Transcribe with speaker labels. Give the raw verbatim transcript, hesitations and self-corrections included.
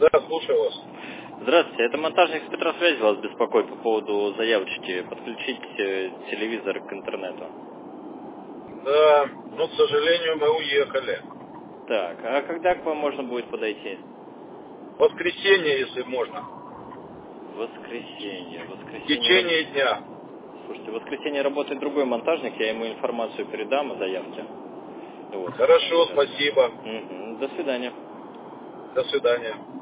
Speaker 1: Да, слушаю вас.
Speaker 2: Здравствуйте, это монтажник спектросвязи вас беспокоит по поводу заявочки подключить телевизор к интернету.
Speaker 1: Да, но, к сожалению, мы уехали.
Speaker 2: Так, а когда к вам можно будет подойти?
Speaker 1: В воскресенье, если можно.
Speaker 2: Воскресенье.
Speaker 1: В
Speaker 2: Воскресенье.
Speaker 1: течение дня.
Speaker 2: Слушайте, в воскресенье работает другой монтажник, я ему информацию передам о заявке. Вот,
Speaker 1: Хорошо,
Speaker 2: собственно,
Speaker 1: спасибо.
Speaker 2: Угу. До свидания.
Speaker 1: До свидания.